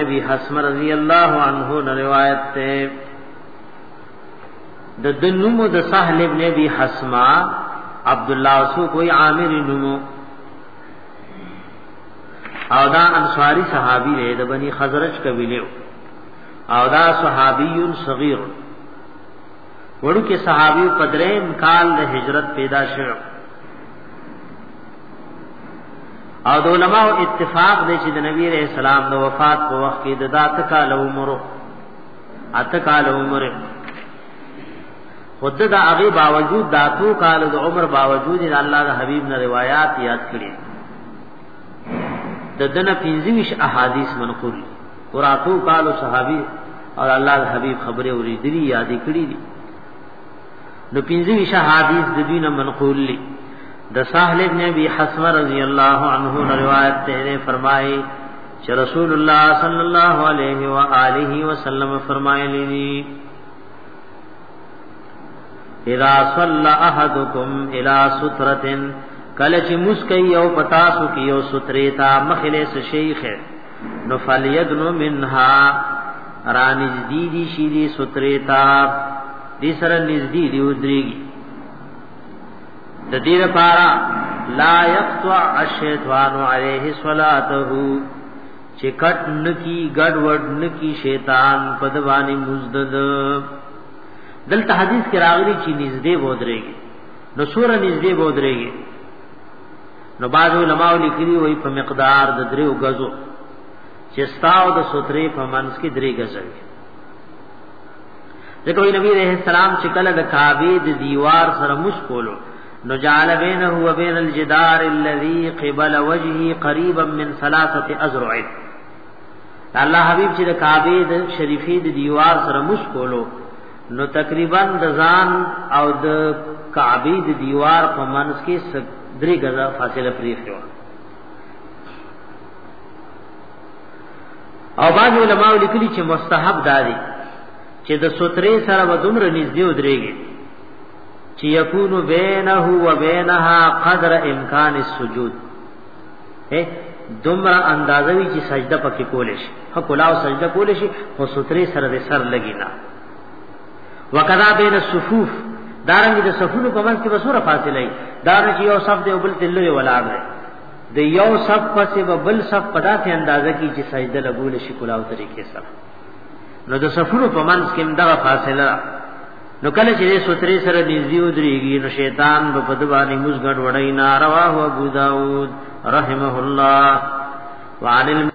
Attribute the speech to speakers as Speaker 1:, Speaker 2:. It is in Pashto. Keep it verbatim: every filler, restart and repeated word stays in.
Speaker 1: ابي حسم رضی اللہ عنہ نے روایت تے د دنمو د سهل ابن ابي حسما عبد الله سو کوئی عامر نمو او دا انصاری صحابی رے د بنی خزرج قبیله او دا صحابی صغیر وړو کې صحابي پدریم کال د هجرت پیدا شو او د علماء اتفاق دی چې د نبی رسول سلام د وفات په وخت کې د دات کال عمر اته کال عمر خود دا هغه باوجود داتو کال د عمر باوجود د الله د حبیب نه روایت یاد کړي د دنه پنځویش احادیث منقول قراتو کال صحابي او الله د حبیب خبره اوریدلی یاد کړي دي نو پنځویش احادیث د دینه منقول دي د سهل ابن ابي حسم رضی اللہ عنہ نے روایت تے فرمائی کہ رسول اللہ صلی اللہ علیہ وآلہ وسلم فرمائے لی اذا صلى احدكم الى سترة کلچ مسکی او پتاسو کیو ستریتا مخلے سے شیخ نو فلیدن منها رانج دی دی شیدی ستریتا دی سر نزدی دی ادریگی د دې لپاره لا يقطع الشیطان علیه صلاته چې کټ نکی ګډ وډ نکی شیطان پدوانی مزدد دلته حدیث کې راغلی چې نږدې بودريږي نو سور نږدې بودريږي نو بعض علماء لیکلي وي په مقدار د دریو غزو چې ستاو د سوتري په منځ کې درې غزو ځکه نبی رحم السلام چې کله د کعبه د دیوار سره مشکولو نو جعل بينه وبين الجدار الذي قبل وجهه قريبا من ثلاثه اذرع الله حبيب چې د کعبه د شریفې د دیوار سره مشکولو نو تقریبا د ځان او د کعبه د دیوار په منځ کې درې غزا فاصله پریښو او بعض علماء لیکلي چې مستحب دادي چې د سترې سره و دومره نږدې ودرېږي چې یکونو بینه و بینها قدر امکان السجود اے دومره اندازوي چې سجده پکې کولې شي حق لا سجده کولې شي خو سترې سره د سر لګی نه وکذا بین الصفوف دارنګ د صفونو په منځ کې وسوره فاصله ای دارنګ یو صف دی بل تلوي ولاړ دی د یو صف پسې بل صف په داسې اندازه کې چې سجده لګول شي کلاو طریقې سره نو د صفونو په منځ کې دغه فاصله نو کله چې سترې سره نږدې ودرېږي نو شیطان په دبانې مزګړ وړي نه رواه ابو داود رحمه الله وعن